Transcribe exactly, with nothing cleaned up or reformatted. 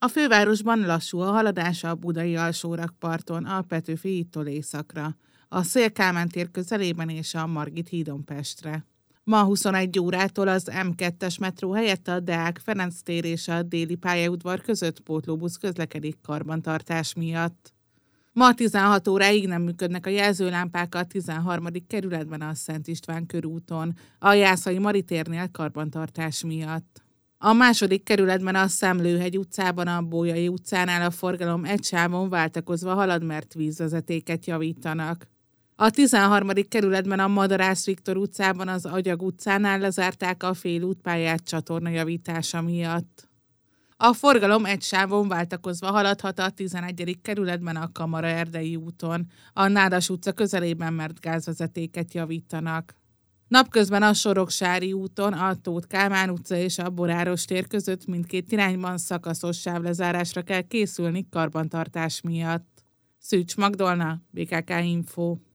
A fővárosban lassú a haladás a budai alsórakparton, a Petőfi hídtól északra, a Széll-Kálmán tér közelében és a Margit hídon Pestre. Ma huszonegy órától az em kettes metró helyett a Deák Ferenc tér és a Déli pályaudvar között pótlóbusz közlekedik karbantartás miatt. Ma tizenhat óráig nem működnek a jelzőlámpák a tizenharmadik kerületben a Szent István körúton, a Jászai Mari térnél karbantartás miatt. A második kerületben a Szemlőhegy utcában, a Bolyai utcánál a forgalom egy sávon váltakozva halad, mert vízvezetéket javítanak. A tizenharmadik kerületben a Madarász Viktor utcában, az Agyag utcánál lezárták a félútpályát csatorna javítása miatt. A forgalom egy sávon váltakozva haladhat a tizenegyedik kerületben a Kamara-Erdei úton, a Nádas utca közelében, mert gázvezetéket javítanak. Napközben a Soroksári úton, a Tóth Kálmán utca és a Boráros tér között mindkét irányban szakaszos sávlezárásra kell készülni karbantartás miatt. Szűcs Magdolna, bé ká ká Info.